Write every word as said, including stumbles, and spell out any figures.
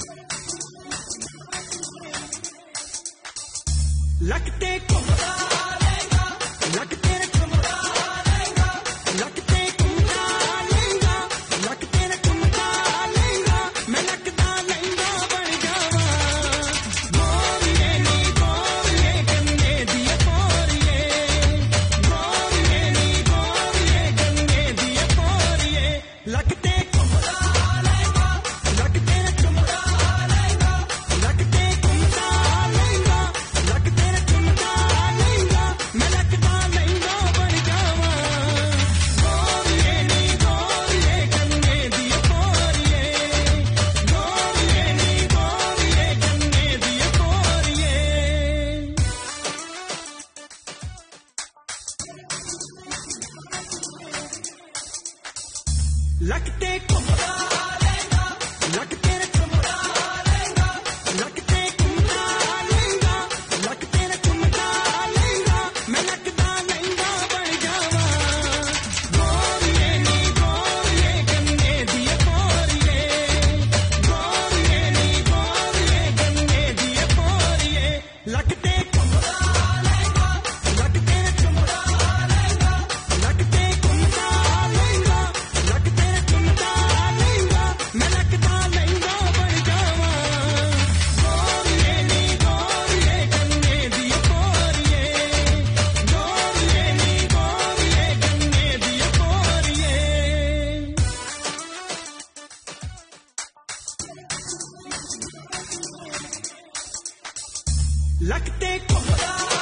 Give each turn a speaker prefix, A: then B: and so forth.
A: लगते घुमता रहेगा, लगते घुमता रहेगा, लगते घुमता रहेगा, लगते घुमता रहेगा, मैं लगता लहंगा बन जावा। गोरिये नी गोरिये गन्ने दिए पोरिये, गोरिये नी गोरिये गन्ने दिए पोरिये, लगते घुमता रहेगा, लगते घुमता रहेगा, लगते घुमता रहेगा, लगते मैं लगता लहंगा बन जावा। गोरिये नी गोरिये गन्ने दिए पोरिये, गोरिये नी गोरिये गन्ने दिए पोरिये। लगते घुमता रहेगा, लगते घुमता रहेगा, लगते घुमता रहेगा, लगते घुमता रहेगा, मैं लगता लहंगा बन जावा। गोरिये नी गोरिये गन्ने दिए पोरिये, गोरिये नी गोरिये गन्ने दिए पोरिये, लगते घुमता रहेगा, लगते घुमता रहेगा, लगते घुमता रहेगा, लगते घुमता रहेगा, मैं लगता लहंगा बन जावा। गोरिये नी गोरिये गन्ने दिए पोरिये, गोरिये नी गोरिये गन्ने दिए पोरिये। लगते घुमता